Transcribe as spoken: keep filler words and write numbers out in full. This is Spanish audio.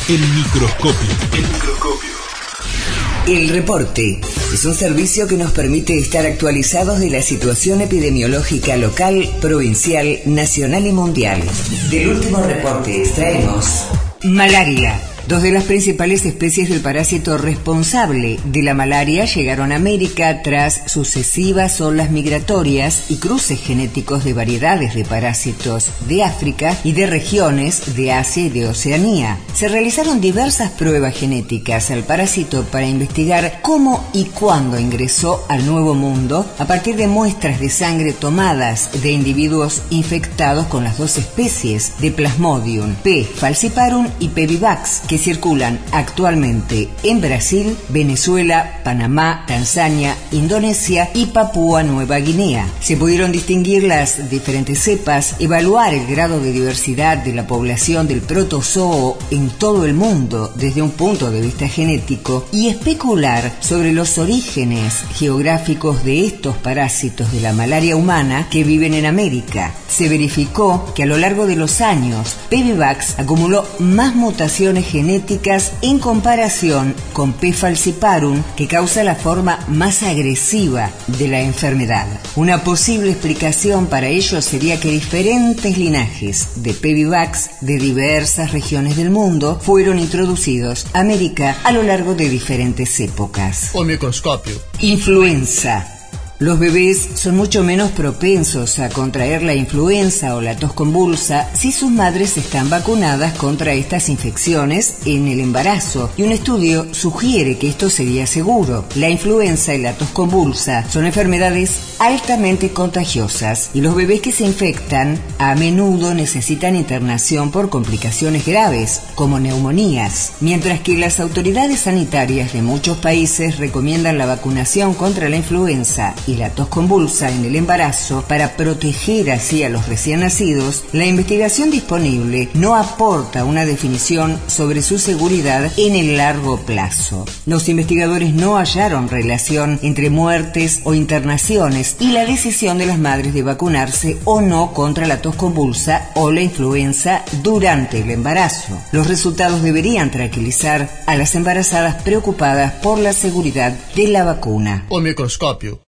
El microscopio. El microscopio. El reporte es un servicio que nos permite estar actualizados de la situación epidemiológica local, provincial, nacional y mundial. Del último reporte extraemos malaria. Dos de las principales especies del parásito responsable de la malaria llegaron a América tras sucesivas olas migratorias y cruces genéticos de variedades de parásitos de África y de regiones de Asia y de Oceanía. Se realizaron diversas pruebas genéticas al parásito para investigar cómo y cuándo ingresó al Nuevo Mundo a partir de muestras de sangre tomadas de individuos infectados con las dos especies de Plasmodium, P. falciparum y P. vivax, que circulan actualmente en Brasil, Venezuela, Panamá, Tanzania, Indonesia y Papúa Nueva Guinea. Se pudieron distinguir las diferentes cepas, evaluar el grado de diversidad de la población del protozoo en todo el mundo desde un punto de vista genético y especular sobre los orígenes geográficos de estos parásitos de la malaria humana que viven en América. Se verificó que a lo largo de los años, P. vivax acumuló más mutaciones genéticas en comparación con P. falciparum, que causa la forma más agresiva de la enfermedad. Una posible explicación para ello sería que diferentes linajes de P. vivax de diversas regiones del mundo fueron introducidos a América a lo largo de diferentes épocas. O microscopio. Influenza. Los bebés son mucho menos propensos a contraer la influenza o la tos convulsa si sus madres están vacunadas contra estas infecciones en el embarazo, y un estudio sugiere que esto sería seguro. La influenza y la tos convulsa son enfermedades altamente contagiosas y los bebés que se infectan a menudo necesitan internación por complicaciones graves, como neumonías, mientras que las autoridades sanitarias de muchos países recomiendan la vacunación contra la influenza y la tos convulsa en el embarazo para proteger así a los recién nacidos. La investigación disponible no aporta una definición sobre su seguridad en el largo plazo. Los investigadores no hallaron relación entre muertes o internaciones y la decisión de las madres de vacunarse o no contra la tos convulsa o la influenza durante el embarazo. Los resultados deberían tranquilizar a las embarazadas preocupadas por la seguridad de la vacuna. O microscopio.